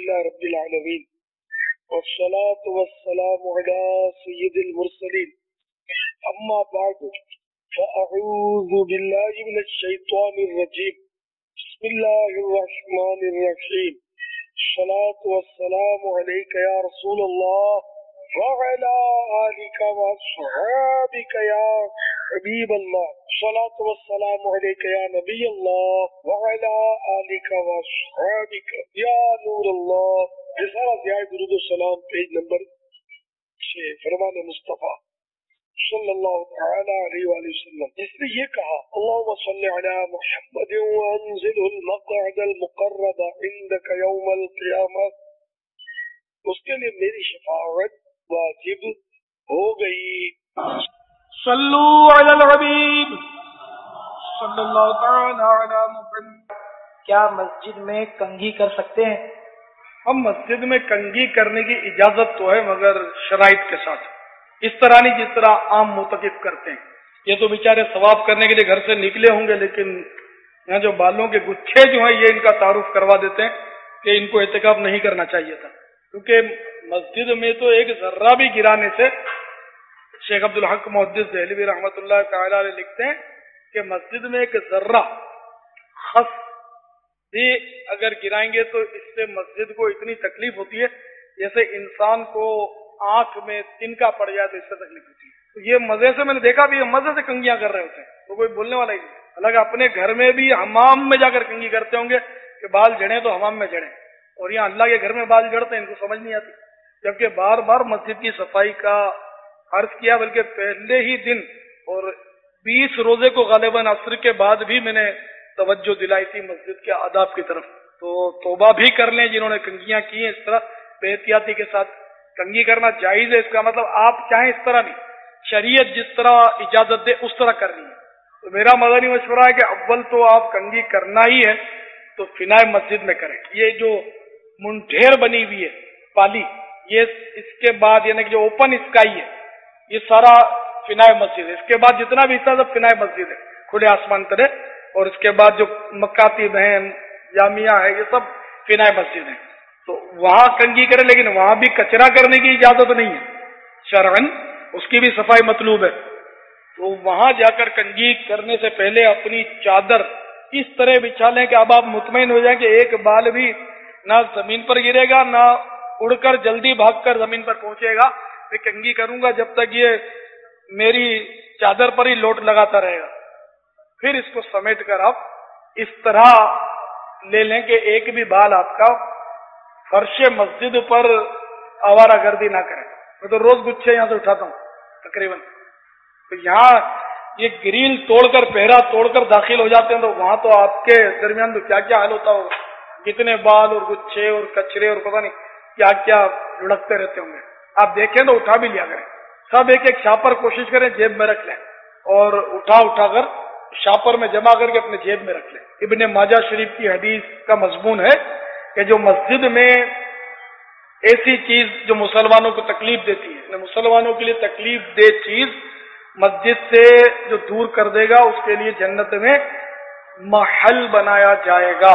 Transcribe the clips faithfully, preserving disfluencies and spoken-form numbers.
لله رب العالمين والصلاة والسلام على سيد المرسلين أما بعد فأعوذ بالله من الشيطان الرجيم بسم الله الرحمن الرحيم الصلاة والسلام عليك يا رسول الله وعلى آلك وأصحابك يا حبيب الله الصلاة والسلام عليك يا نبي الله وعلى آلك وأصحابك يا نور الله. رسالہ ضیاء درود السلام پیج نمبر چھ فرمان مصطفیٰ صلی اللہ تعالی علیہ وآلہ وسلم. اس نے یہ کہا اللہم صل علی محمد وانزل المقعد المقرب عندك یوم القیامہ. اس کے لیے میری شفاعت واجب ہو گئی. صلو علی الحبیب صلی اللہ تعالی علی محمد. کیا مسجد میں کنگھی کر سکتے ہیں؟ ہم مسجد میں کنگھی کرنے کی اجازت تو ہے مگر شرائط کے ساتھ. اس طرح نہیں جس طرح عام معتکف کرتے ہیں. یہ تو بیچارے ثواب کرنے کے لیے گھر سے نکلے ہوں گے لیکن یہاں جو بالوں کے گچھے جو ہیں یہ ان کا تعارف کروا دیتے ہیں کہ ان کو اعتکاف نہیں کرنا چاہیے تھا. کیونکہ مسجد میں تو ایک ذرہ بھی گرانے سے شیخ عبدالحق محدث دہلوی رحمۃ اللہ تعالی علیہ لکھتے ہیں کہ مسجد میں ایک ذرہ خس بھی اگر گرائیں گے تو اس سے مسجد کو اتنی تکلیف ہوتی ہے جیسے انسان کو آنکھ میں تنکا پڑ جائے تو اس سے تکلیف ہوتی ہے. تو یہ مزے سے میں نے دیکھا بھی مزے سے کنگیاں کر رہے ہوتے ہیں تو کوئی بولنے والا ہی نہیں. حالانکہ اپنے گھر میں بھی حمام میں جا کر کنگھی کرتے ہوں گے کہ بال جڑیں تو حمام میں جڑیں, اور یہاں اللہ کے گھر میں بال جڑتے ہیں ان کو سمجھ نہیں آتی. جبکہ بار بار مسجد کی صفائی کا عرض کیا بلکہ پہلے ہی دن اور بیس روزے کو غالباً عصر کے بعد بھی میں نے توجہ دلائی تھی مسجد کے آداب کی طرف. تو توبہ بھی کر لیں جنہوں نے کنگیاں کی ہیں. اس طرح بے احتیاطی کے ساتھ کنگھی کرنا جائز ہے. اس کا مطلب آپ چاہیں اس طرح نہیں, شریعت جس طرح اجازت دے اس طرح کرنی ہے. تو میرا مدنی مشورہ ہے کہ اول تو آپ کنگھی کرنا ہی ہے تو فنائے مسجد میں کریں. یہ جو منڈھیر بنی ہوئی ہے پالی, یہ اس کے بعد یعنی کہ جو اوپن اسکائی ہے یہ سارا فنائے مسجد ہے. اس کے بعد جتنا بھی حصہ سب فنائے مسجد ہے, کھلے آسمان تلے. اور اس کے بعد جو مکاتب ہیں, جامعہ ہے, یہ سب فنائے مسجد ہے. تو وہاں کنگھی کرے لیکن وہاں بھی کچرا کرنے کی اجازت نہیں ہے شرعن, اس کی بھی صفائی مطلوب ہے. تو وہاں جا کر کنگھی کرنے سے پہلے اپنی چادر اس طرح بچھا لیں کہ اب آپ مطمئن ہو جائیں کہ ایک بال بھی نہ زمین پر گرے گا نہ اڑ کر جلدی بھاگ کر زمین پر پہنچے گا. میں کنگھی کروں گا جب تک یہ میری چادر پر ہی لوٹ لگاتا رہے گا. پھر اس کو سمیٹ کر آپ اس طرح لے لیں کہ ایک بھی بال آپ کا فرش مسجد پر آوارہ گردی نہ کریں. میں تو روز گچھے یہاں سے اٹھاتا ہوں تقریباً. تو یہاں یہ گریل توڑ کر پہرا توڑ کر داخل ہو جاتے ہیں تو وہاں تو آپ کے درمیان تو کیا کیا حال ہوتا ہوگا. کتنے بال اور گچھے اور کچرے اور پتہ نہیں کیا کیا لڑکتے رہتے ہوں گے. آپ دیکھیں تو اٹھا بھی لیا کریں. سب ایک ایک شاپر کوشش کریں جیب میں رکھ لیں اور اٹھا اٹھا کر شاپر میں جمع کر کے اپنے جیب میں رکھ لیں. ابن ماجہ شریف کی حدیث کا مضمون ہے کہ جو مسجد میں ایسی چیز جو مسلمانوں کو تکلیف دیتی ہے, مسلمانوں کے لیے تکلیف دہ چیز مسجد سے جو دور کر دے گا اس کے لیے جنت میں محل بنایا جائے گا.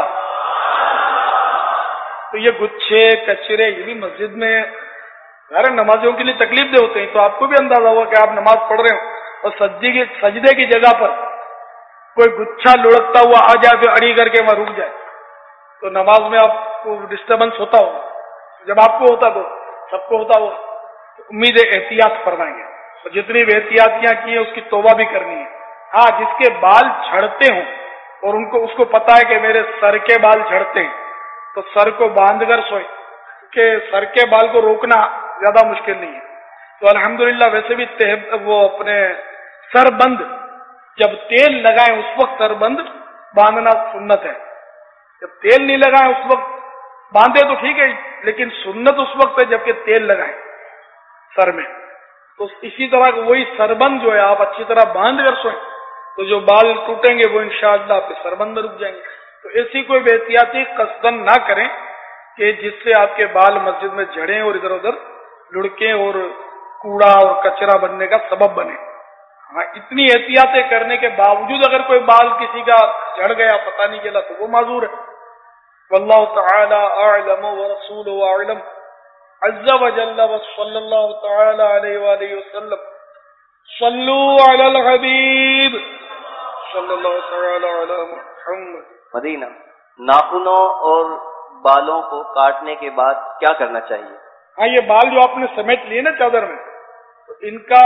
تو یہ گچھے کچرے یہ بھی مسجد میں غیر نمازیوں کے لیے تکلیف دہ ہوتے ہیں. تو آپ کو بھی اندازہ ہوگا کہ آپ نماز پڑھ رہے ہو اور سجدے کی سجدے کی جگہ پر کوئی گچھا لڑکتا ہوا آ جائے پھر اڑی کر کے وہاں رک جائے تو نماز میں آپ کو ڈسٹربنس ہوتا ہوگا. جب آپ کو ہوتا تو سب کو ہوتا ہوگا. تو امید احتیاط فرمائیں گے اور جتنی بھی احتیاطیاں کی ہیں اس کی توبہ بھی کرنی ہے. ہاں جس کے بال جھڑتے ہوں اور ان کو اس کو پتا ہے کہ میرے سر کے بال جھڑتے ہیں تو سر کو باندھ کر سوئے, کیونکہ سر کے بال کو روکنا زیادہ مشکل نہیں ہے. تو الحمدللہ ویسے بھی وہ اپنے سر بند جب تیل لگائیں اس وقت سر بند باندھنا سنت ہے. جب تیل نہیں لگائیں اس وقت باندھے تو ٹھیک ہے لیکن سنت اس وقت ہے جبکہ تیل لگائیں سر میں. تو اسی طرح وہی سربند جو ہے آپ اچھی طرح باندھ کر سوئیں تو جو بال ٹوٹیں گے وہ انشاءاللہ آپ کے سربند میں رک جائیں گے. تو ایسی کوئی بے احتیاطی قصدن نہ کریں کہ جس سے آپ کے بال مسجد میں جھڑیں اور ادھر ادھر لڑکیں اور کوڑا اور کچرا بننے کا سبب بنے. ہاں اتنی احتیاطیں کرنے کے باوجود اگر کوئی بال کسی کا جھڑ گیا پتہ نہیں چلا تو وہ معذور ہے. واللہ تعالی اعلم ورسولہ اعلم عز وجل وصلی اللہ تعالی علیہ وآلہ وسلم. صلو علی الحبیب صلی اللہ تعالی علی محمد. مدینہ. ناخنوں اور بالوں کو کاٹنے کے بعد کیا کرنا چاہیے؟ ہاں یہ بال جو آپ نے سمیٹ لیے نا چادر میں، تو ان کا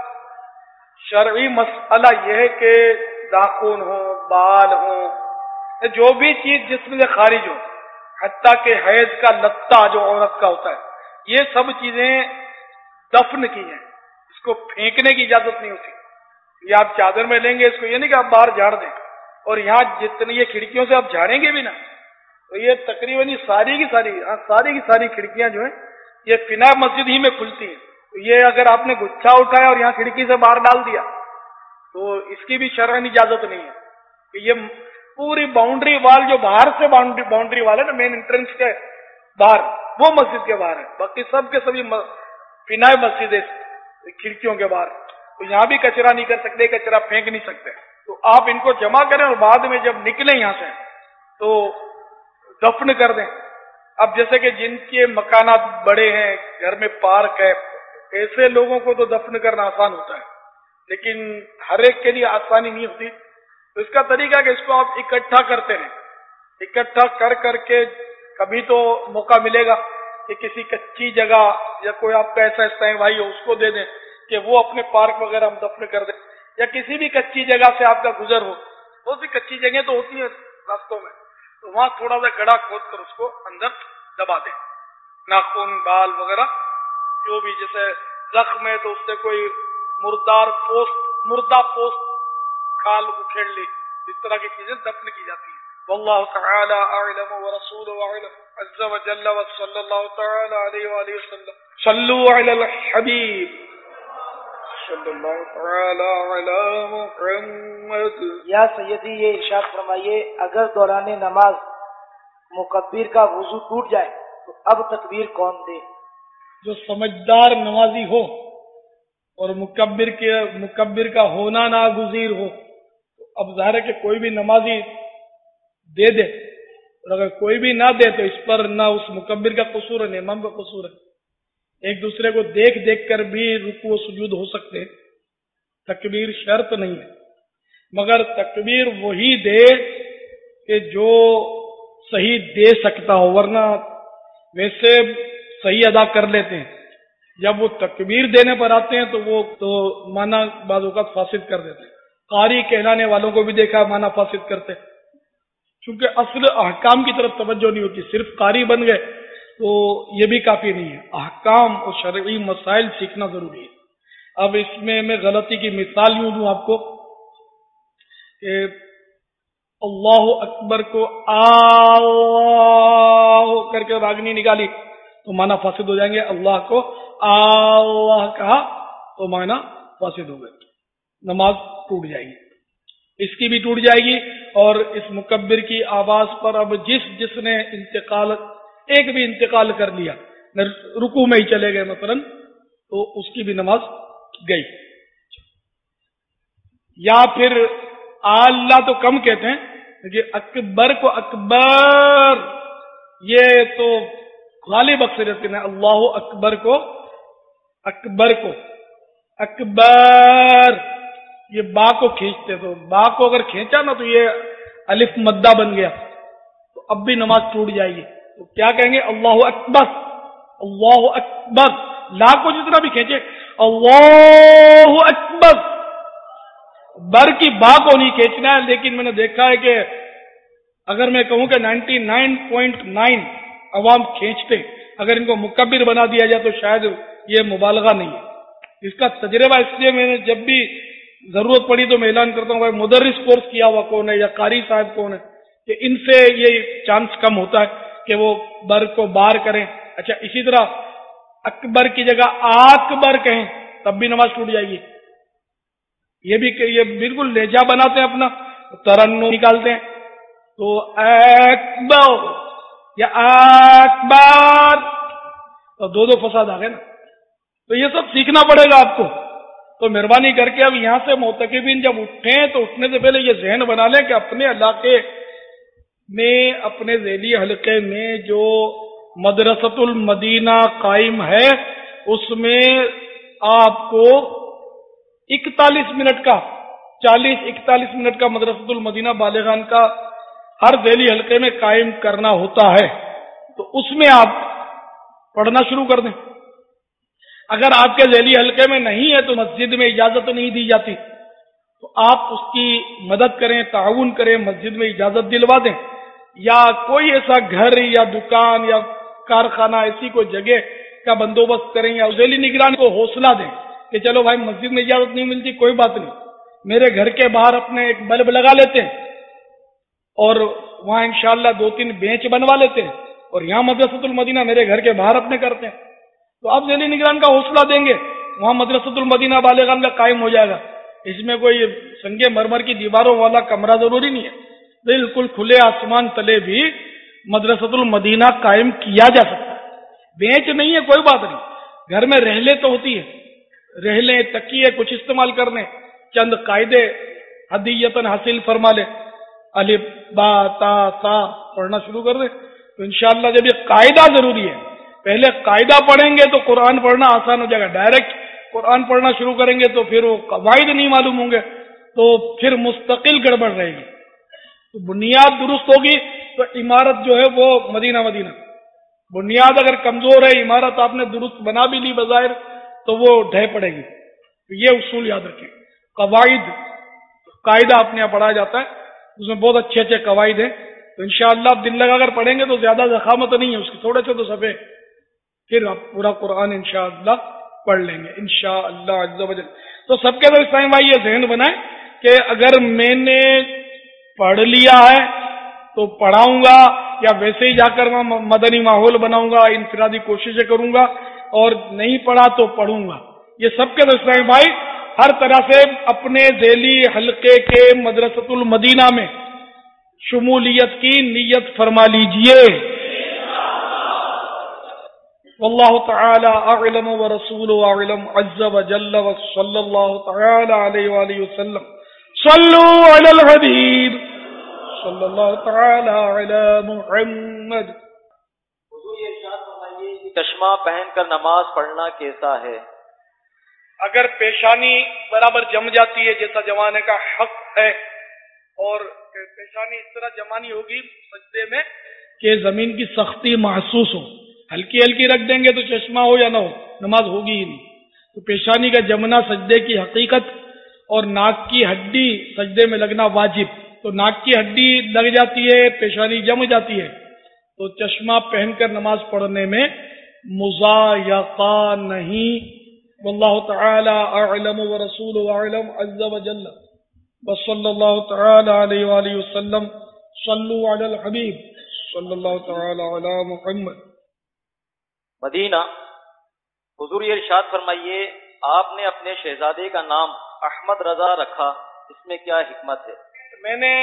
شرعی مسئلہ یہ ہے کہ ناخن ہو، بال ہو، جو بھی چیز جسم سے خارج ہو، حتیٰ کہ حیض کا لتا جو عورت کا ہوتا ہے، یہ سب چیزیں دفن کی ہیں. اس کو پھینکنے کی اجازت نہیں ہوتی. یہ آپ چادر میں لیں گے اس کو، یہ نہیں کہ آپ باہر جھاڑ دیں. اور یہاں جتنی یہ کھڑکیوں سے آپ جھاڑیں گے بھی نا، تو یہ تقریباً یہ ساری کی ساری ساری کی ساری کھڑکیاں جو ہیں یہ فنا مسجد ہی میں کھلتی ہیں. تو یہ اگر آپ نے گچھا اٹھایا اور یہاں کھڑکی سے باہر ڈال دیا تو اس کی بھی شرعی اجازت نہیں ہے. کہ یہ پوری باؤنڈری وال جو باہر سے باؤنڈری باؤنڈری وال ہے نا، مین انٹرنس کے باہر، وہ مسجد کے باہر ہے. باقی سب کے سبھی فنا مسجد ہے کھڑکیوں کے باہر. تو یہاں بھی کچرا نہیں کر سکتے، کچرا پھینک نہیں سکتے. تو آپ ان کو جمع کریں اور بعد میں جب نکلیں یہاں سے تو دفن کر دیں. اب جیسے کہ جن کے مکانات بڑے ہیں، گھر میں پارک ہے، ایسے لوگوں کو تو دفن کرنا آسان ہوتا ہے، لیکن ہر ایک کے لیے آسانی نہیں ہوتی. تو اس کا طریقہ کہ اس کو آپ اکٹھا کرتے ہیں، اکٹھا کر کر کے کبھی تو موقع ملے گا کہ کسی کچی جگہ یا کوئی آپ کا ایسا استعمال بھائی ہو اس کو دے دیں کہ وہ اپنے پارک وغیرہ ہم دفن کر دیں، یا کسی بھی کچی جگہ سے آپ کا گزر ہو. بہت سی کچی جگہیں تو ہوتی ہیں راستوں میں، تو وہاں تھوڑا سا گڑھا کھود کر اس کو اندر دبا دیں. ناخن، بال وغیرہ جو بھی، جیسے زخم ہے تو اس سے کوئی مردار پوست، مردہ پوست کھال اکھیڑ لی، اس طرح کی چیزیں دفن کی جاتی ہیں. واللہ تعالی اعلم ورسولہ اعلم عز وجل وصلی اللہ تعالی علیہ وآلہ وسلم. صلو علی الحبیب صلی اللہ تعالی علی محمد. یا سیدی یہ ارشاد فرمائیے، اگر دوران نماز مکبر کا وضو ٹوٹ جائے تو اب تکبیر کون دے؟ جو سمجھدار نمازی ہو اور مکبر کے مکبر کا ہونا ناگزیر ہو، تو اب ظاہر ہے کہ کوئی بھی نمازی دے دے، اور اگر کوئی بھی نہ دے تو اس پر نہ اس مکبر کا قصور ہے نہ امام کا قصور ہے. ایک دوسرے کو دیکھ دیکھ کر بھی رکوع و سجود ہو سکتے ہیں. تکبیر شرط نہیں ہے، مگر تکبیر وہی دے کہ جو صحیح دے سکتا ہو، ورنہ ویسے صحیح ادا کر لیتے ہیں. جب وہ تکبیر دینے پر آتے ہیں تو وہ تو معنی بعض اوقات فاسد کر دیتے ہیں. قاری کہلانے والوں کو بھی دیکھا معنی فاسد کرتے، چونکہ اصل احکام کی طرف توجہ نہیں ہوتی. صرف قاری بن گئے تو یہ بھی کافی نہیں ہے، احکام اور شرعی مسائل سیکھنا ضروری ہے. اب اس میں میں غلطی کی مثال یوں دوں آپ کو کہ اللہ اکبر کو آہ کر کے راگنی نکالی تو معنی فاسد ہو جائیں گے. اللہ کو اللہ کہا تو معنی فاسد ہو گئے، نماز ٹوٹ جائے گی. اس کی بھی ٹوٹ جائے گی. اور اس مکبر کی آواز پر اب جس جس نے انتقال ایک بھی انتقال کر لیا، رکوع میں ہی چلے گئے مثلا، تو اس کی بھی نماز گئی. یا پھر اللہ تو کم کہتے ہیں کہ اکبر کو اکبر یہ تو غالب اکثریت نے، اللہ اکبر کو اکبر کو اکبر یہ با کو کھینچتے، تو با کو اگر کھینچا نا تو یہ الف مدہ بن گیا، تو اب بھی نماز ٹوٹ جائے گی. تو کیا کہیں گے؟ اللہ اکبر اللہ اکبر. لا کو جتنا بھی کھینچے اللہ اکبر، بر کی با کو نہیں کھینچنا ہے. لیکن میں نے دیکھا ہے کہ اگر میں کہوں کہ نائنٹی نائن پوائنٹ نائن عوام کھینچتے، اگر ان کو مکبر بنا دیا جائے تو شاید یہ مبالغہ نہیں ہے. اس کا تجربہ اس لیے میں نے جب بھی ضرورت پڑی تو میں اعلان کرتا ہوں بھائی مدرس کورس کیا ہوا کون ہے یا قاری صاحب کون ہے، کہ ان سے یہ چانس کم ہوتا ہے کہ وہ بر کو بار کریں. اچھا اسی طرح اکبر کی جگہ آکبر کہیں تب بھی نماز ٹوٹ جائے گی. یہ بھی کہ یہ بالکل لہجہ بناتے ہیں اپنا، ترنم نکالتے ہیں، تو اکبر یا اکبر تو دو دو فساد آ گئے نا. تو یہ سب سیکھنا پڑے گا آپ کو. تو مہربانی کر کے اب یہاں سے معتکفین جب اٹھیں تو اٹھنے سے پہلے یہ ذہن بنا لیں کہ اپنے علاقے میں اپنے ذیلی حلقے میں جو مدرسۃ المدینہ قائم ہے اس میں آپ کو اکتالیس منٹ کا چالیس اکتالیس منٹ کا مدرسۃ المدینہ بالغان کا ہر ذیلی حلقے میں قائم کرنا ہوتا ہے، تو اس میں آپ پڑھنا شروع کر دیں۔ اگر آپ کے ذیلی حلقے میں نہیں ہے تو مسجد میں اجازت نہیں دی جاتی، تو آپ اس کی مدد کریں، تعاون کریں، مسجد میں اجازت دلوا دیں، یا کوئی ایسا گھر یا دکان یا کارخانہ ایسی کوئی جگہ کا بندوبست کریں، یا ذیلی نگران کو حوصلہ دیں کہ چلو بھائی مسجد میں اجازت نہیں ملتی، کوئی بات نہیں، میرے گھر کے باہر اپنے ایک بلب لگا لیتے ہیں اور وہاں انشاءاللہ دو تین بینچ بنوا لیتے ہیں اور یہاں مدرسۃ المدینہ میرے گھر کے باہر اپنے کرتے ہیں، تو آپ ذیلی نگران کا حوصلہ دیں گے، وہاں مدرسۃ المدینہ بالغان کا قائم ہو جائے گا۔ اس میں کوئی سنگ مرمر کی دیواروں والا کمرہ ضروری نہیں ہے، بالکل کھلے آسمان تلے بھی مدرسۃ المدینہ قائم کیا جا سکتا ہے۔ بینچ نہیں ہے کوئی بات نہیں، گھر میں رحلیں تو ہوتی ہے، رحلیں تکیے کچھ استعمال کرنے، چند قاعدے ہدیتاً حاصل فرما لے، الف با تا سا پڑھنا شروع کر دیں، تو انشاءاللہ جب یہ قاعدہ ضروری ہے، پہلے قاعدہ پڑھیں گے تو قرآن پڑھنا آسان ہو جائے گا، ڈائریکٹ قرآن پڑھنا شروع کریں گے تو پھر وہ قواعد نہیں معلوم ہوں گے، تو پھر مستقل گڑبڑ رہے گی۔ تو بنیاد درست ہوگی تو عمارت جو ہے وہ مدینہ مدینہ، بنیاد اگر کمزور ہے، عمارت آپ نے درست بنا بھی لی بظاہر تو وہ ڈھہ پڑے گی۔ تو یہ اصول یاد رکھیں، قواعد قاعدہ اپنے یہاں پڑھا جاتا ہے، اس میں بہت اچھے اچھے قواعد ہیں، تو انشاءاللہ آپ دل لگا کر پڑھیں گے تو زیادہ زخامت نہیں ہے اس کی، تھوڑے سے تو صفحے، پھر آپ پورا قرآن انشاءاللہ پڑھ لیں گے انشاءاللہ عز و جل۔ تو سب کے اندر اسلام بھائی یہ ذہن بنائیں کہ اگر میں نے پڑھ لیا ہے تو پڑھاؤں گا، یا ویسے ہی جا کر میں مدنی ماحول بناؤں گا، انفرادی کوششیں کروں گا، اور نہیں پڑھا تو پڑھوں گا۔ یہ سب کے اندر اسلام بھائی ہر طرح سے اپنے ذیلی حلقے کے مدرسۃ المدینہ میں شمولیت کی نیت فرما لیجئے۔ واللہ تعالی اعلم ورسولہ اعلم عز وجل، وصلی اللہ تعالی علیہ وآلہ وسلم۔ صلو علی الحبیب صلی اللہ تعالی علی محمد۔ حضور یہ ارشاد فرمائیے کہ چشمہ پہن کر نماز پڑھنا کیسا ہے؟ اگر پیشانی برابر جم جاتی ہے جیسا جمانے کا حق ہے، اور پیشانی اس طرح جمانی ہوگی سجدے میں کہ زمین کی سختی محسوس ہو، ہلکی ہلکی رکھ دیں گے تو چشمہ ہو یا نہ ہو نماز ہوگی ہی نہیں۔ تو پیشانی کا جمنا سجدے کی حقیقت، اور ناک کی ہڈی سجدے میں لگنا واجب، تو ناک کی ہڈی لگ جاتی ہے، پیشانی جم جاتی ہے، تو چشمہ پہن کر نماز پڑھنے میں مضایقہ نہیں۔ واللہ تعالی اعلم ورسولہ اعلم عز وجل، وصلی اللہ تعالی علیہ وآلہ وسلم۔ صلو علی الحبیب صلی اللہ تعالی علی محمد۔ مدینہ، حضور یہ ارشاد فرمائیے آپ نے اپنے شہزادے کا نام احمد رضا رکھا، اس میں کیا حکمت ہے؟ میں نے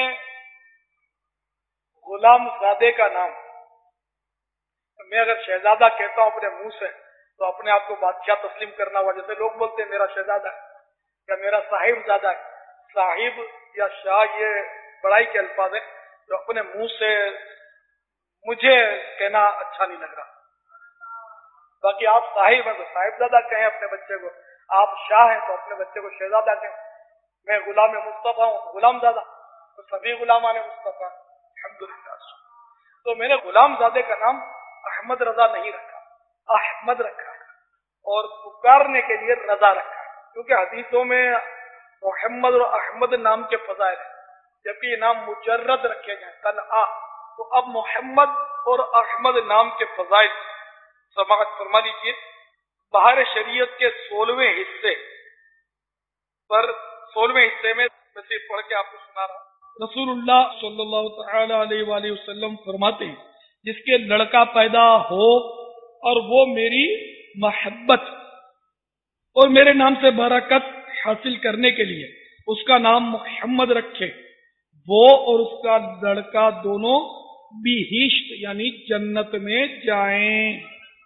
غلام زادے کا نام، میں اگر شہزادہ کہتا ہوں اپنے منہ سے تو اپنے آپ کو بادشاہ تسلیم کرنا ہوا، جیسے لوگ بولتے ہیں میرا شہزادہ ہے یا میرا صاحب زادہ ہے۔ صاحب یا شاہ یہ بڑائی کے الفاظ ہیں جو اپنے منہ سے مجھے کہنا اچھا نہیں لگ رہا۔ باقی آپ صاحب ہیں تو صاحب زادہ کہیں اپنے بچے کو، آپ شاہ ہیں تو اپنے بچے کو شہزادہ کہیں۔ میں غلام مصطفیٰ ہوں، غلام زادہ، تو سبھی غلامان مصطفیٰ الحمدللہ۔ تو میں نے غلام زادے کا نام احمد رضا نہیں رکھا، احمد رکھا، اور پکارنے کے لیے رضا رکھا، کیونکہ حدیثوں میں محمد اور احمد نام کے فضائل ہیں، جبکہ یہ نام مجرد رکھے جائیں تنہا، تو اب محمد اور احمد نام کے فضائل سماعت فرما لیجیے۔ بہار شریعت کے سولہویں حصے پر سولہویں حصے میں صرف پڑھ کے آپ کو سنا رہا۔ رسول اللہ صلی اللہ تعالی علیہ وآلہ وسلم فرماتے ہیں جس کے لڑکا پیدا ہو اور وہ میری محبت اور میرے نام سے برکت حاصل کرنے کے لیے اس کا نام محمد رکھے، وہ اور اس کا لڑکا دونوں بہشت یعنی جنت میں جائیں۔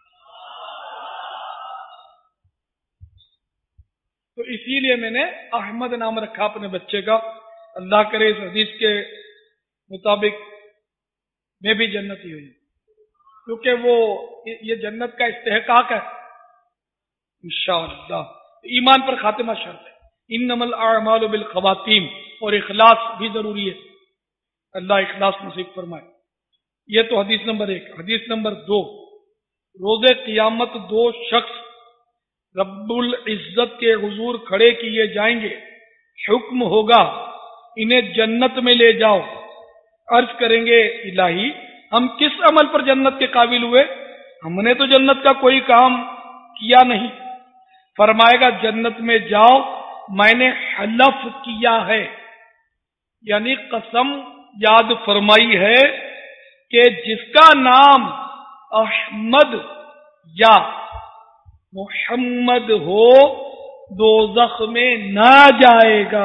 تو اسی لیے میں نے احمد نام رکھا اپنے بچے کا۔ اللہ کرے اس حدیث کے مطابق میں بھی جنتی ہوں، کیونکہ وہ یہ جنت کا استحقاق ہے انشاءاللہ۔ ایمان پر خاتمہ شرط ہے، انما الاعمال بالخواتیم، اور اخلاص بھی ضروری ہے، اللہ اخلاص نصیب فرمائے۔ یہ تو حدیث نمبر ایک۔ حدیث نمبر دو، روز قیامت دو شخص رب العزت کے حضور کھڑے کیے جائیں گے، حکم ہوگا انہیں جنت میں لے جاؤ۔ عرض کریں گے الہی ہم کس عمل پر جنت کے قابل ہوئے؟ ہم نے تو جنت کا کوئی کام کیا نہیں۔ فرمائے گا جنت میں جاؤ، میں نے حلف کیا ہے، یعنی قسم یاد فرمائی ہے کہ جس کا نام احمد یا محمد ہو دوزخ میں نہ جائے گا۔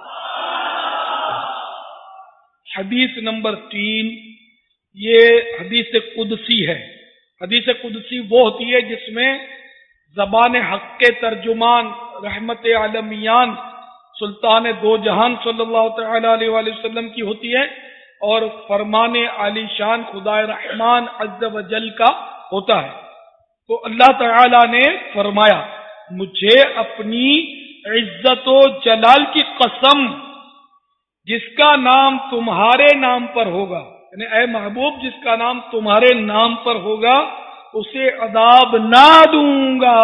حدیث نمبر تین، یہ حدیث قدسی ہے۔ حدیث قدسی وہ ہوتی ہے جس میں زبان حق کے ترجمان رحمت عالمیان سلطان دو جہان صلی اللہ تعالی علیہ وآلہ وسلم کی ہوتی ہے، اور فرمان عالی شان خدا رحمان عز و جل کا ہوتا ہے۔ تو اللہ تعالی نے فرمایا مجھے اپنی عزت و جلال کی قسم، جس کا نام تمہارے نام پر ہوگا، یعنی اے محبوب جس کا نام تمہارے نام پر ہوگا اسے عذاب نہ دوں گا۔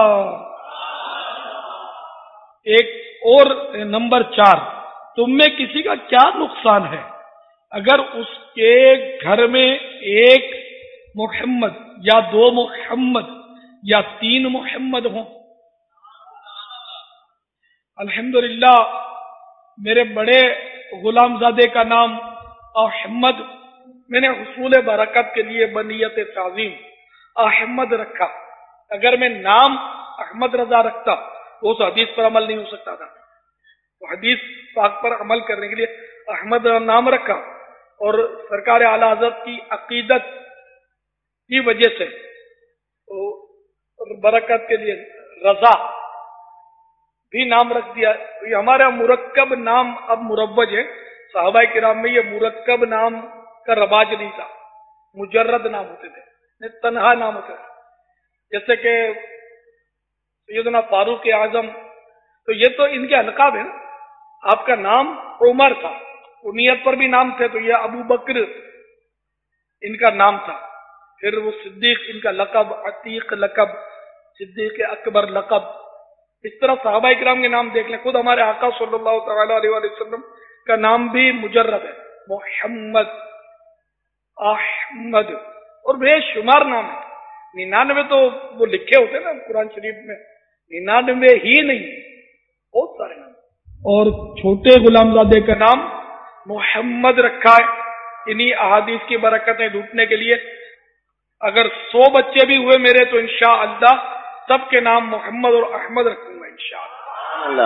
ایک اور نمبر چار، تم میں کسی کا کیا نقصان ہے اگر اس کے گھر میں ایک محمد یا دو محمد یا تین محمد ہوں؟ الحمدللہ میرے بڑے غلام زادے کا نام احمد، میں نے حصول برکت کے لیے بنیت تعظیم احمد رکھا۔ اگر میں نام احمد رضا رکھتا تو اس حدیث پر عمل نہیں ہو سکتا تھا، تو حدیث پاک پر عمل کرنے کے لیے احمد نام رکھا، اور سرکار اعلی حضرت کی عقیدت کی وجہ سے برکت کے لیے رضا بھی نام رکھ دیا۔ یہ ہمارا مرکب نام اب مروج ہے، صحابہ کرام میں یہ مرکب نام کا رواج نہیں تھا، مجرد نام ہوتے تھے، تنہا نام ہوتے تھے، جیسے کہ سیدنا فاروق اعظم، تو یہ تو ان کے القاب ہیں۔ آپ کا نام عمر تھا، کنیت پر بھی نام تھے، تو یہ ابو بکر ان کا نام تھا، پھر وہ صدیق ان کا لقب، عتیق لقب، صدیق اکبر لقب، اس طرح صحابہ کرام کے نام دیکھ لیں۔ خود ہمارے آقا صلی اللہ تعالی علیہ وآلہ وسلم کا نام بھی مجرد ہے، محمد، احمد، اور بے شمار نام ہے، ننانوے تو وہ لکھے ہوتے ہیں نا قرآن شریف میں، ننانوے ہی نہیں، بہت سارے نام۔ اور چھوٹے غلام زادے کا نام محمد رکھا ہے، انہی احادیث کی برکتیں لوٹنے کے لیے اگر سو بچے بھی ہوئے میرے تو انشاءاللہ سب کے نام محمد اور احمد رکھوں گا انشاءاللہ۔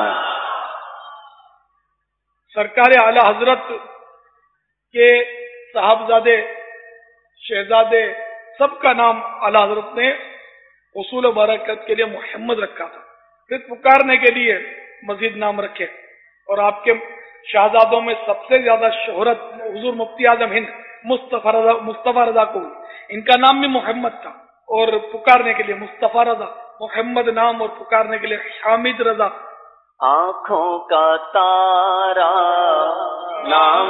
سرکار اعلی حضرت کے صاحبزادے شہزادے سب کا نام اعلی حضرت نے حصول و برکت کے لیے محمد رکھا تھا، پھر پکارنے کے لیے مزید نام رکھے، اور آپ کے شہزادوں میں سب سے زیادہ شہرت حضور مفتی اعظم ہند مصطفیٰ رضا مصطفیٰ رضا کو، ان کا نام بھی محمد تھا، اور پکارنے کے لیے مصطفیٰ رضا محمد نام، اور پکارنے کے لیے حامد رضا۔ آنکھوں کا تارا نام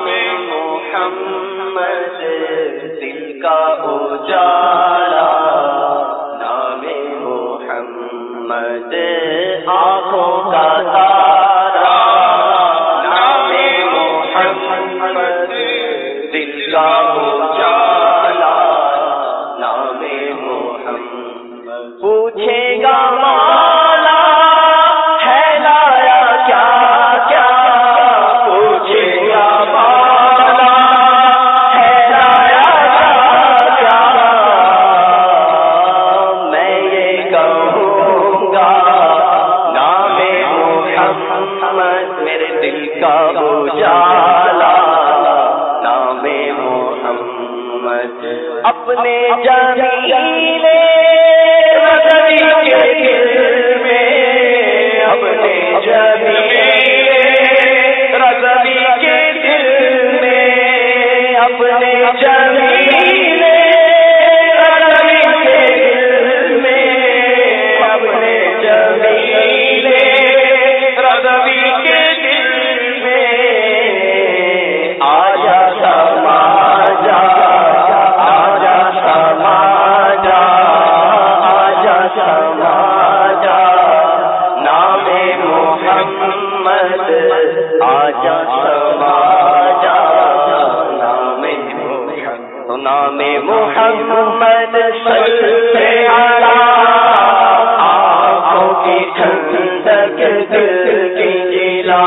محمد، دل کا اجالا نام محمد، آنکھوں کا تارا نام محمد، دل کا اجالا نام محمد، پوچھے گا اپنے جمیل رضوی کے دل میں، اپنے جمیل رضوی کے دل میں، اپنے جمیل نام محمد صلی علی آنکھوں کی ٹھنڈک دل کی جلا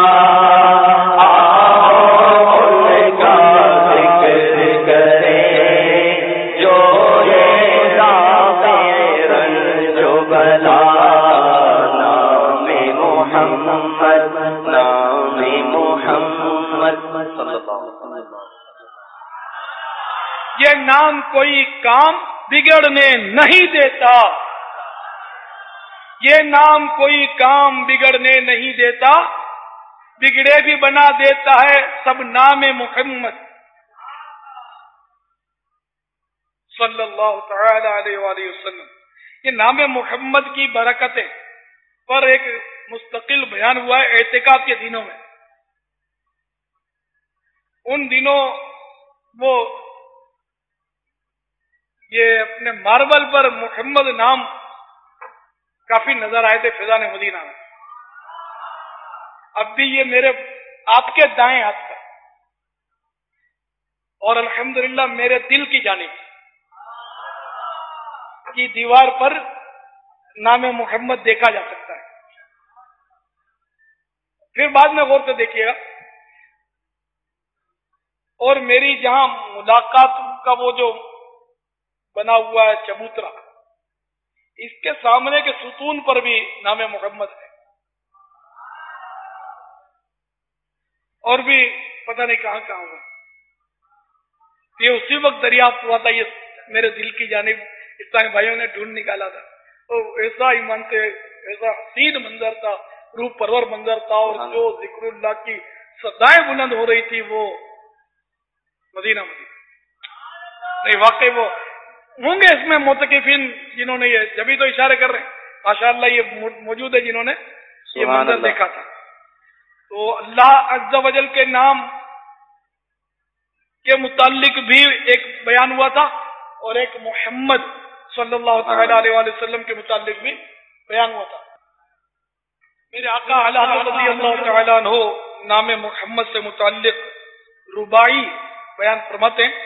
ان کا ذکر کرے جو یہ رنج و بلا نام محمد نام محمد صلی اللہ علیہ وسلم. یہ نام کوئی کام بگڑنے نہیں دیتا، یہ نام کوئی کام بگڑنے نہیں دیتا، بگڑے بھی بنا دیتا ہے سب نام محمد صلی اللہ تعالی علیہ وآلہ وسلم. یہ نام محمد کی برکتیں پر ایک مستقل بیان ہوا ہے اعتکاف کے دنوں میں. ان دنوں وہ یہ اپنے ماربل پر محمد نام کافی نظر آئے تھے فضان مدینہ میں. اب بھی یہ میرے آپ کے دائیں ہاتھ پر اور الحمدللہ میرے دل کی جانب کی دیوار پر نام محمد دیکھا جا سکتا ہے. پھر بعد میں غور سے دیکھیے گا. اور میری جہاں ملاقات کا وہ جو بنا ہوا ہے چبوترا، اس کے سامنے کے ستون پر بھی نام محمد ہے. اور بھی پتہ نہیں کہاں کہاں ہوا. یہ اسی وقت دریافت ہوا تھا، یہ میرے دل کی جانب اسلامی بھائیوں نے ڈھونڈ نکالا تھا. تو ایسا ایمان سے ایسا حسین منظر تھا، روح پرور منظر تھا، اور جو ذکر اللہ کی صدائیں بلند ہو رہی تھی وہ مدینہ مدینہ نہیں. واقعی وہ ہوں گے اس میں معتکفین جنہوں نے یہ جبھی تو اشارے کر رہے ہیں ماشاءاللہ یہ موجود ہے جنہوں نے یہ منظر دیکھا تھا. تو اللہ عز و جل کے نام کے متعلق بھی ایک بیان ہوا تھا اور ایک محمد صلی اللہ تعالی علیہ وآلہ وسلم کے متعلق بھی بیان ہوا تھا. میرے آقا اعلی حضرت رضی اللہ تعالی عنہ نام محمد سے متعلق رباعی بیان فرماتے ہیں.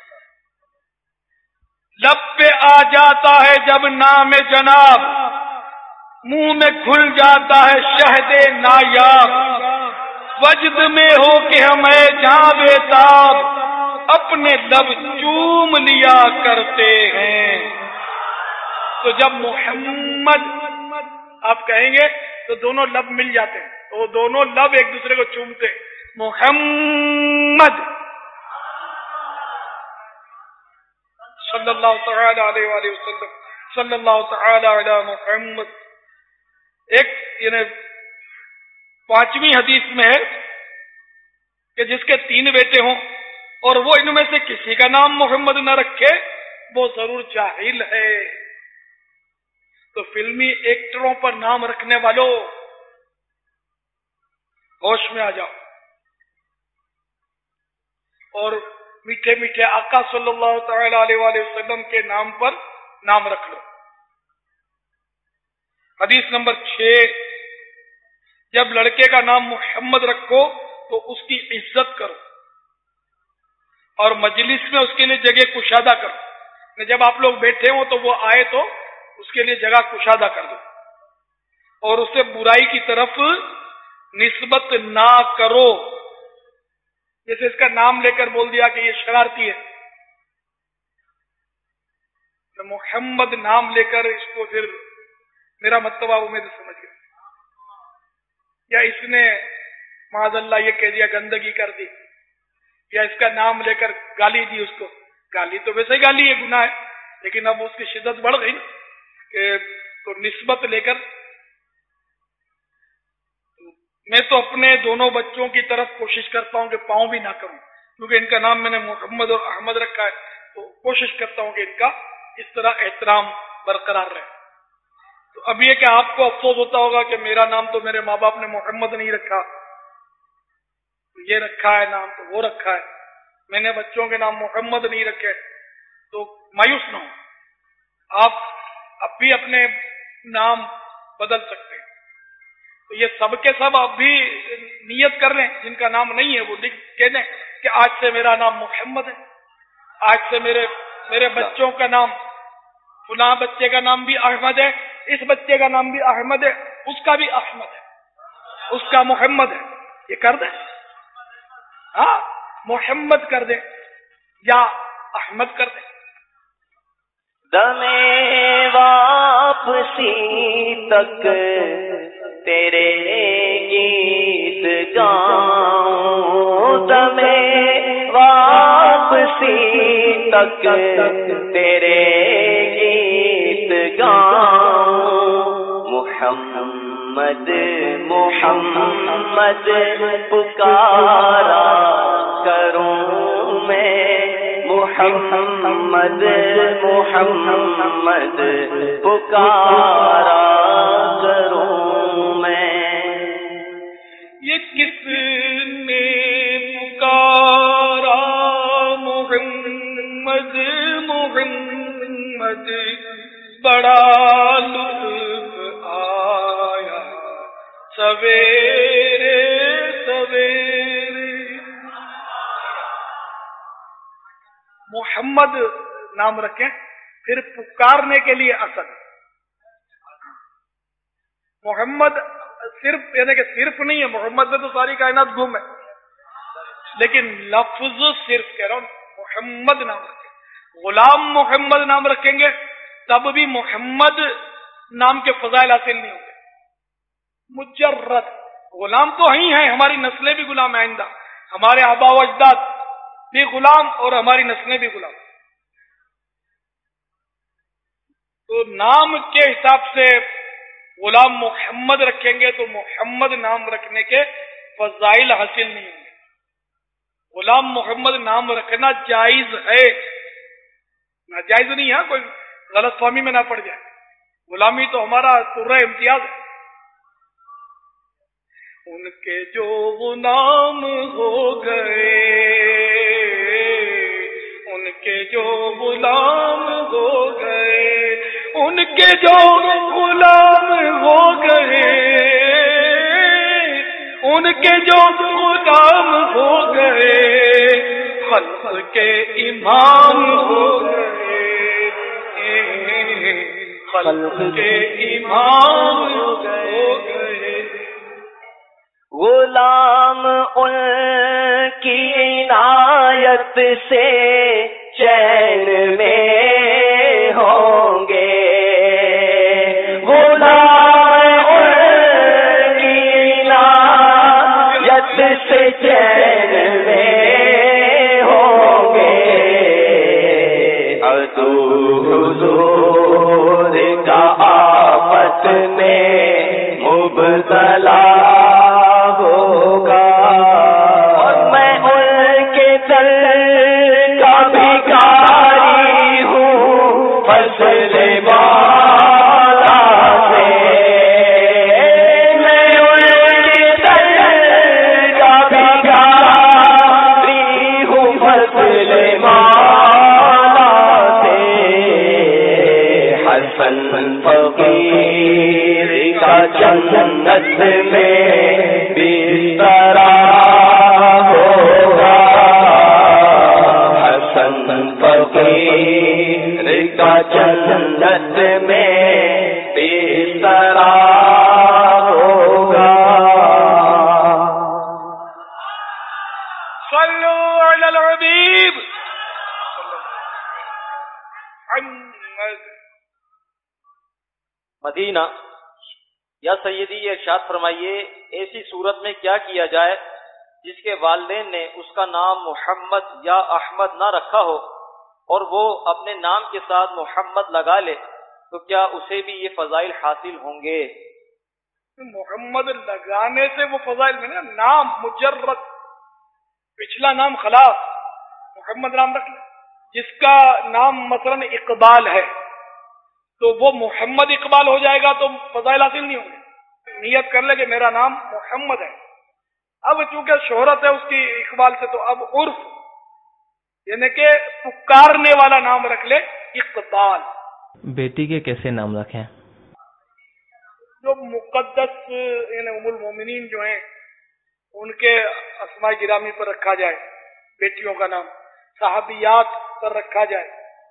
لب پہ آ جاتا ہے جب نام جناب، منہ میں کھل جاتا ہے شہد نایاب، وجد میں ہو کہ ہمیں جہاں بےتاب، اپنے لب چوم لیا کرتے ہیں. تو جب محمد آپ کہیں گے تو دونوں لب مل جاتے ہیں، تو وہ دونوں لب ایک دوسرے کو چومتے ہیں. محمد صلی اللہ تعالی علیہ وآلہ وسلم، صلی اللہ تعالی علی محمد. ایک یعنی پانچویں حدیث میں ہے کہ جس کے تین بیٹے ہوں اور وہ ان میں سے کسی کا نام محمد نہ رکھے وہ ضرور جاہل ہے. تو فلمی ایکٹروں پر نام رکھنے والوں ہوش میں آ جاؤ اور میٹھے میٹھے آقا صلی اللہ تعالی علیہ وآلہ وسلم کے نام پر نام رکھ لو. حدیث نمبر چھ، جب لڑکے کا نام محمد رکھو تو اس کی عزت کرو اور مجلس میں اس کے لیے جگہ کشادہ کرو. جب آپ لوگ بیٹھے ہوں تو وہ آئے تو اس کے لیے جگہ کشادہ کر دو اور اسے برائی کی طرف نسبت نہ کرو. جیسے اس کا نام لے کر بول دیا کہ یہ شرارتی ہے، تو محمد نام لے کر اس کو پھر میرا مطلب وہ میرے سمجھ گئے، یا اس نے معاذ اللہ یہ کہہ دیا گندگی کر دی، یا اس کا نام لے کر گالی دی اس کو. گالی تو ویسے ہی گالی ہے، گناہ ہے، لیکن اب اس کی شدت بڑھ گئی کہ تو نسبت لے کر. میں تو اپنے دونوں بچوں کی طرف کوشش کرتا ہوں کہ پاؤں بھی نہ کروں، کیونکہ ان کا نام میں نے محمد اور احمد رکھا ہے، تو کوشش کرتا ہوں کہ ان کا اس طرح احترام برقرار رہے. تو اب یہ کہ آپ کو افسوس ہوتا ہوگا کہ میرا نام تو میرے ماں باپ نے محمد نہیں رکھا، یہ رکھا ہے نام تو وہ رکھا ہے، میں نے بچوں کے نام محمد نہیں رکھے، تو مایوس نہ ہو، آپ اب بھی اپنے نام بدل سکتے ہیں. تو یہ سب کے سب آپ بھی نیت کر لیں، جن کا نام نہیں ہے وہ لکھ کہہ دیں کہ آج سے میرا نام محمد ہے. آج سے میرے میرے بچوں کا نام فلاں بچے کا نام بھی احمد ہے، اس بچے کا نام بھی احمد ہے، اس کا بھی احمد ہے، اس کا محمد ہے، یہ کر دیں، ہاں محمد کر دیں یا احمد کر دیں۔ دمے واپسی تک تیرے گیت گاؤں، دمے واپسی تک تیرے گیت گاؤں، محمد محمد پکارا کروں میں، محمد محمد پکارا کروں میں۔ یہ کس نے پکارا محمد محمد، بڑا لطف آیا سویرے سویرے۔ محمد نام رکھیں، پھر پکارنے کے لیے اصل محمد صرف یعنی کہ صرف نہیں ہے، محمد میں تو ساری کائنات گم ہے، لیکن لفظ صرف کہہ رہا ہوں محمد نام رکھیں۔ غلام محمد نام رکھیں گے تب بھی محمد نام کے فضائل حاصل نہیں ہوں گے۔ مجرد غلام تو ہی ہیں، ہماری نسلیں بھی غلام ہیں، آئندہ ہمارے آبا و اجداد بھی غلام اور ہماری نسلیں بھی غلام۔ تو نام کے حساب سے غلام محمد رکھیں گے تو محمد نام رکھنے کے فضائل حاصل نہیں ہوں گے۔ غلام محمد نام رکھنا جائز ہے، ناجائز نہیں ہے، کوئی غلط فہمی میں نہ پڑ جائے۔ غلامی تو ہمارا سرہ امتیاز ہے۔ ان کے جو غلام ہو گئے، ان کے جو غلام ہو گئے، ان کے جو غلام ہو گئے، ان کے جو غلام ہو گئے، خلق کے امام ہو گئے، خلق کے امام ہو گئے۔ غلام ان کی عنایت سے چین میں ہوں گے، غلام ان کی عنایت سے چین میں ہوں گے، عدو حضور کا آفت میں مبتلا ہوگا، اور میں ان کے در کا بھکاری ہوں، فضل والا سے میں ان کے در کا بھکاری ہوں، فضل والا سے حسن فقیر کا جنت میں بستر ہوگا، حسن فقیر کا جنت میں بستر ہوگا۔ صلو علی الحبیب مدینہ۔ یا سیدی یہ ارشاد فرمائیے ایسی صورت میں کیا کیا جائے جس کے والدین نے اس کا نام محمد یا احمد نہ رکھا ہو اور وہ اپنے نام کے ساتھ محمد لگا لے، تو کیا اسے بھی یہ فضائل حاصل ہوں گے؟ محمد لگانے سے وہ فضائل میں نا، نام مجرد پچھلا نام خلاف محمد نام رکھ لے۔ جس کا نام مثلا اقبال ہے تو وہ محمد اقبال ہو جائے گا تو فضائل حاصل نہیں ہوں گے۔ نیت کر لے کہ میرا نام محمد ہے، اب چونکہ شہرت ہے اس کی اقبال سے تو اب عرف یعنی کہ پکارنے والا نام رکھ لے اقبال۔ بیٹی کے کیسے نام رکھیں؟ جو مقدس یعنی ام المومنین جو ہیں ان کے اسماء گرامی پر رکھا جائے بیٹیوں کا نام، صحابیات پر رکھا جائے،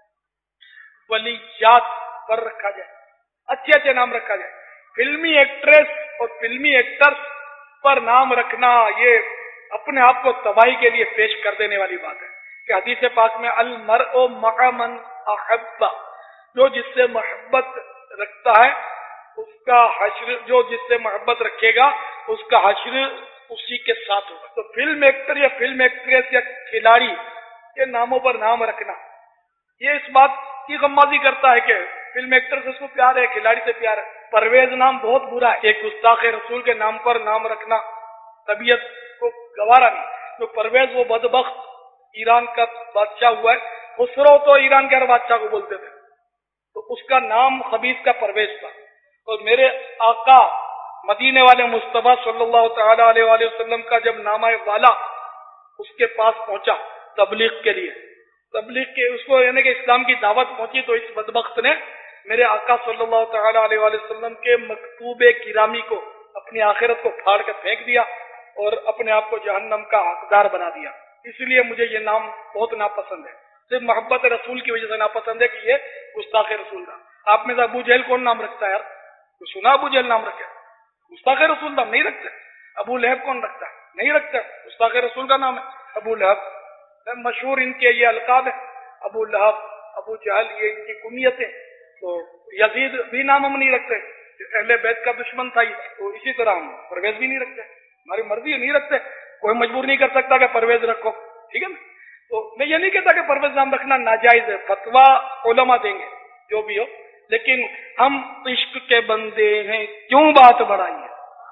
ولیات پر رکھا جائے، اچھے اچھے نام رکھا جائے. فلمی ایکٹریس اور فلمی ایکٹرس پر نام رکھنا یہ اپنے آپ کو تباہی کے لیے پیش کر دینے والی بات ہے کہ حدیث پاک میں المرء مع من احب، جو جس سے محبت رکھتا ہے اس کا حشر، جو جس سے محبت رکھے گا اس کا حشر اسی کے ساتھ ہوگا. تو فلم ایکٹر یا فلم ایکٹریس یا کھلاڑی کے ناموں پر نام رکھنا یہ اس بات کی غمازی کرتا ہے کہ فلم ایکٹر سے اس کو پیار ہے، کھلاڑی سے پیار ہے. پرویز نام بہت برا ہے، ایک گستاخ رسول کے نام پر نام رکھنا طبیعت کو گوارا نہیں. جو پرویز وہ بدبخت ایران کا بادشاہ ہوا ہے، خسرو تو ایران کے ہر بادشاہ کو بولتے تھے، تو اس کا نام خبیث کا پرویز تھا. اور میرے آقا مدینے والے مصطفیٰ صلی اللہ تعالی علیہ وآلہ وسلم کا جب نامہ والا اس کے پاس پہنچا تبلیغ کے لیے، تبلیغ کے اس کو یعنی کہ اسلام کی دعوت پہنچی، تو اس بدبخت نے میرے آقا صلی اللہ تعالی علیہ وآلہ وسلم کے مکتوب کرامی کو، اپنی آخرت کو پھاڑ کر پھینک دیا اور اپنے آپ کو جہنم کا حقدار بنا دیا. اس لیے مجھے یہ نام بہت ناپسند ہے، صرف محبت رسول کی وجہ سے ناپسند ہے کہ یہ گستاخ رسول تھا. آپ میں سے ابو جہل کون نام رکھتا ہے یار؟ تو سنا ابو جہل نام رکھے؟ گستاخ رسول نام نہیں رکھتے. ابو لہب کون رکھتا ہے؟ نہیں رکھتا. گستاخ رسول کا نام ہے ابو لہب. مشہور ان کے یہ القاب ہے، ابو لہب، ابو جہل، یہ ان کی کنیتیں. تو یزید بھی نام ہم نہیں رکھتے، اہل بیت کا دشمن تھا یہ، تو اسی طرح ہم پرویز بھی نہیں رکھتے، ہماری مرضی ہے نہیں رکھتے. کوئی مجبور نہیں کر سکتا کہ پرویز رکھو، ٹھیک ہے نا. تو میں یہ نہیں کہتا کہ پرویز نام رکھنا ناجائز ہے، فتویٰ علماء دیں گے جو بھی ہو، لیکن ہم عشق کے بندے ہیں، کیوں بات بڑھائی ہے؟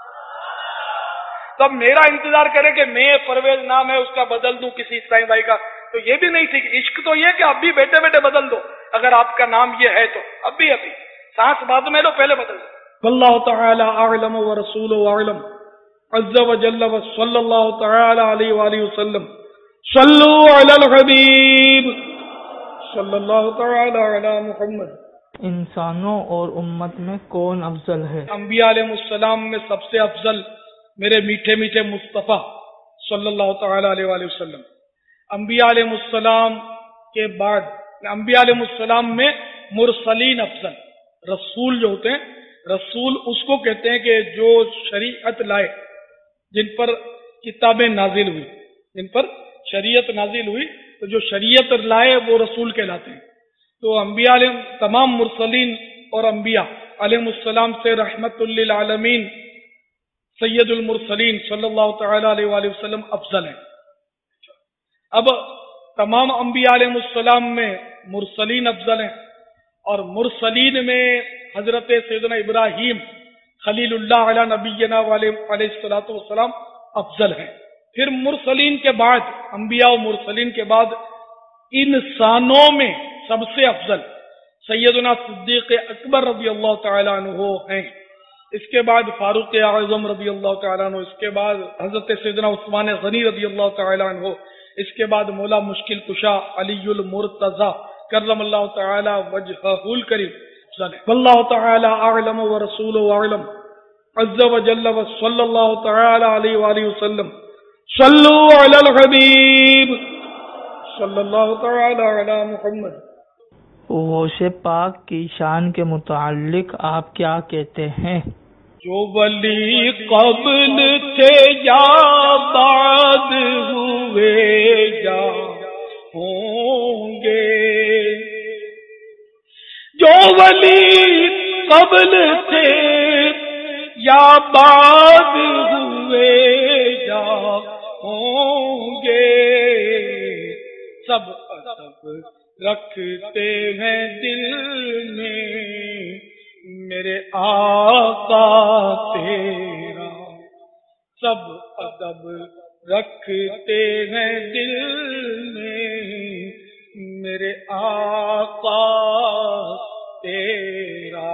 تب میرا انتظار کرے کہ میں پرویز نام ہے اس کا بدل دوں کسی اسلامی بھائی کا، تو یہ بھی نہیں ٹھیک. عشق تو یہ کہ اب بھی بیٹھے بیٹھے بدل دو، اگر آپ کا نام یہ ہے تو اب بھی ابھی سانس بعد میں لو، پہلے بدل دو. واللہ تعالی اعلم ورسولہ اعلم عز وجل وصلی اللہ تعالی علیہ وآلہ وسلم. صلو علی الحبیب صلی اللہ تعالی علی محمد. انسانوں اور امت میں کون افضل ہے؟ انبیاء علیہ السلام میں سب سے افضل میرے میٹھے میٹھے مصطفیٰ صلی اللہ تعالی علیہ وآلہ وسلم. انبیاء علیہ السلام کے بعد انبیاء علیہ السلام میں مرسلین افضل. رسول جو ہوتے ہیں، رسول اس کو کہتے ہیں کہ جو شریعت لائے، جن پر کتابیں نازل ہوئی، جن پر شریعت نازل ہوئی، تو جو شریعت لائے وہ رسول کہلاتے ہیں. تو انبیاء علیہ تمام مرسلین اور انبیاء علیہ السلام سے رحمت للعالمین سید المرسلین صلی اللہ تعالی علیہ وآلہ وسلم افضل ہیں. اب تمام انبیاء علیہ السلام میں مرسلین افضل ہیں، اور مرسلین میں حضرت سیدنا ابراہیم خلیل اللہ علیہ نبینا علیہ الصلوۃ والسلام افضل ہیں. پھر مرسلین کے بعد، انبیاء و مرسلین کے بعد انسانوں میں سب سے افضل سیدنا صدیق اکبر رضی اللہ تعالیٰ عنہ ہیں. اس کے بعد فاروق اعظم رضی اللہ تعالیٰ عنہ، اس کے بعد حضرت سیدنا عثمان غنی رضی اللہ تعالیٰ عنہ، اس کے بعد مولا مشکل کشا علی المرتضی کرم اللہ تعالی وجہہ الکریم. واللہ تعالی اعلم ورسولہ اعلم عز وجل وصلی اللہ تعالی علیہ وآلہ وسلم. صلو علی الحبیب صلی اللہ تعالی علی محمد. ہوش پاک کی شان کے متعلق آپ کیا کہتے ہیں؟ جو ولی قبل تھے یا بعد ہوئے یا ہوں گے، جو ولی قبل تھے یا بعد ہوئے یا ہوں گے، سب ادب رکھتے ہیں دل میں میرے آقا تیرا، سب ادب رکھتے ہیں دل میں میرے آقا تیرا.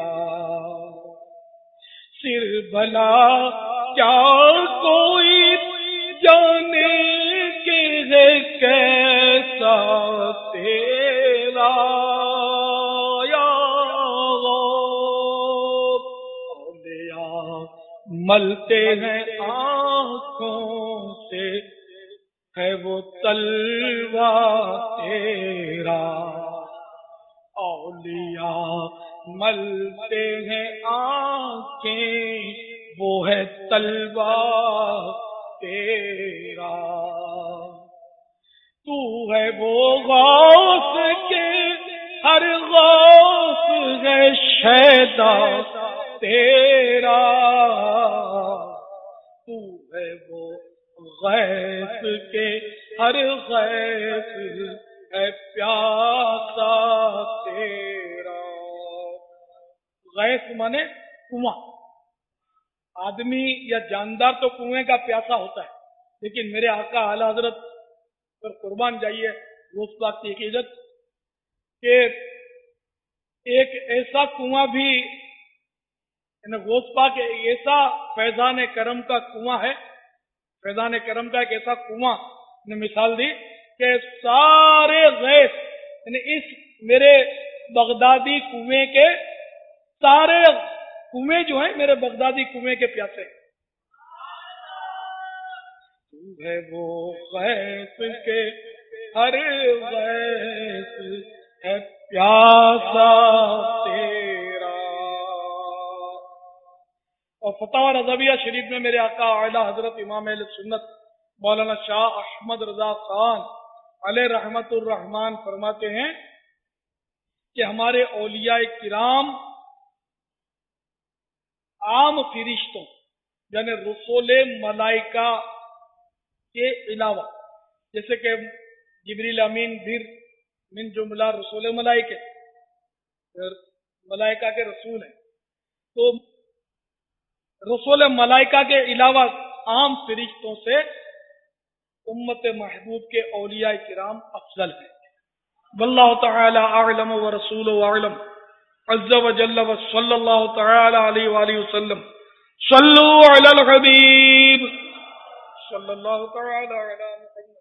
سر بھلا کیا کوئی جانے کے ہے کیسا تیرا، ملتے ہیں آنکھوں سے ہے وہ تلوا تیرا، اولیاء ملتے ہیں آنکھیں وہ ہے تلوا تیرا، تو ہے وہ غوث کے ہر غوث ہے شیدا تیرا، تو ہے وہ غیث کے ہر غیث ہے پیاسا تیرا۔ غیث مانے کنواں، آدمی یا جاندار تو کنویں کا پیاسا ہوتا ہے، لیکن میرے آقا اعلی حضرت پر قربان جائیے غوث پاک کی عقیدت کہ ایک ایسا کنواں بھی، یعنی غوث پاک ایسا فیضان کرم کا کنواں ہے، فیضان کرم کا ایک ایسا کنواں نے مثال دی کہ سارے غیث، یعنی اس میرے بغدادی کنویں کے سارے کنویں جو ہیں میرے بغدادی کنویں کے پیاسے ہیں۔ تو ہے وہ غیث کے ہر غیث ہے پیاسا تیرا۔ اور فتاوی رضویہ شریف میں میرے آقا اعلی حضرت امام اہل سنت مولانا شاہ احمد رضا خان علیہ رحمت الرحمان فرماتے ہیں کہ ہمارے اولیاء کرام عام فرشتوں یعنی رسول ملائکہ کے علاوہ، جیسے کہ جبریل امین بھی من جملہ رسول ملائکہ، ملائکہ کے رسول ہیں، تو رسول ملائکہ کے علاوہ عام فرشتوں سے امت محبوب کے اولیاء کرام افضل ہیں۔ واللہ تعالی اعلم ورسولہ اعلم عز وجل وصلی اللہ تعالی علیہ وآلہ وسلم۔ صلوا علی الحبیب صلی اللہ تعالی علی محمد۔